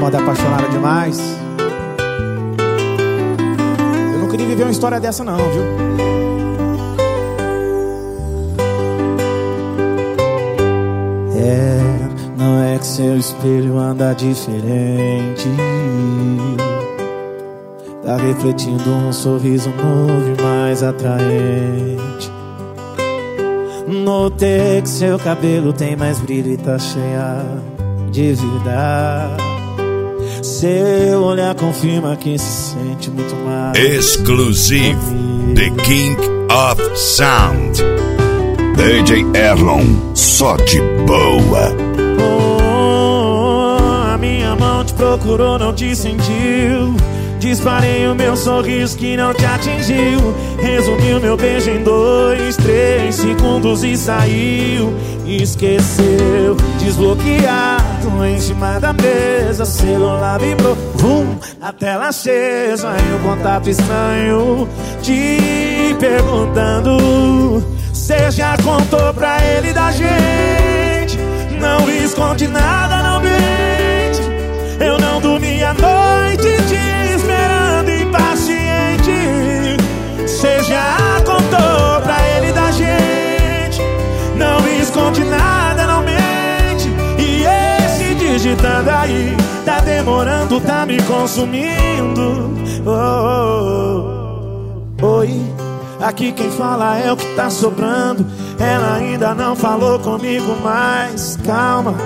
moda apaixonada demais. Eu não queria viver uma história dessa não, viu? Não é que seu espelho anda diferente, tá refletindo um sorriso novo e mais atraente. Notei que seu cabelo tem mais brilho e tá cheia de vida. Seu olhar confirma que se sente muito mais. Exclusive, The King of Sound, DJ Erlon, só de boa. A minha mão te procurou, não te sentiu. Disparei o meu sorriso que não te atingiu. Resumi o meu beijo em 2, 3 segundos e saiu. Esqueceu, desbloqueado em cima da mesa. Celular vibrou, a tela acesa. E um contato estranho te perguntando: cê já contou pra ele da gente? Não esconde nada, não mente. Eu não dormi a noite te esperando impaciente. Cê já contou pra ele da gente? Não esconde nada, não mente. E esse digitando aí tá demorando, tá me consumindo. Oi, aqui quem fala é o que tá sobrando. Ela ainda não falou comigo, mas calma.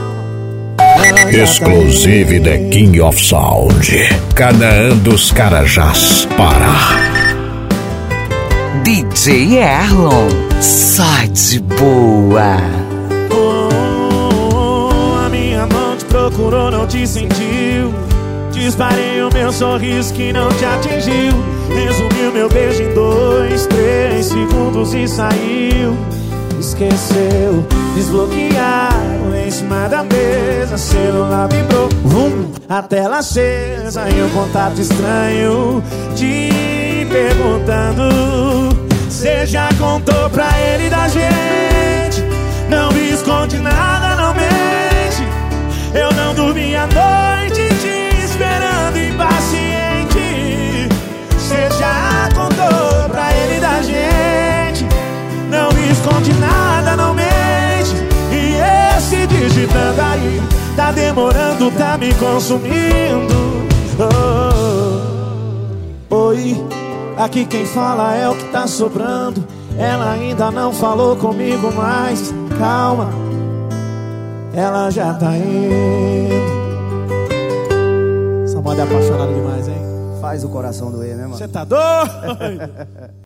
Exclusive The King of Sound, Canaã dos Carajás, Pará. DJ Erlon, só de boa. A minha mão te procurou, não te sentiu. Disparei o meu sorriso que não te atingiu. Resumi o meu beijo em 2, 3 segundos e saiu. Esqueceu, desbloquearam em cima da mesa. Celular vibrou, a tela acesa. E um contato estranho te perguntando: cê já contou pra ele da gente? Não esconde nada, não mente. Eu não dormi a noite te esperando impaciente. Cê já contou pra ele da gente? Não esconde nada, não mente. E esse digitando aí tá demorando, tá me consumindo. Oi, aqui quem fala é o que tá sobrando. Ela ainda não falou comigo, mas calma, ela já tá indo. Essa moda é apaixonada demais, hein? Faz o coração doer, né, mano? Você tá doido?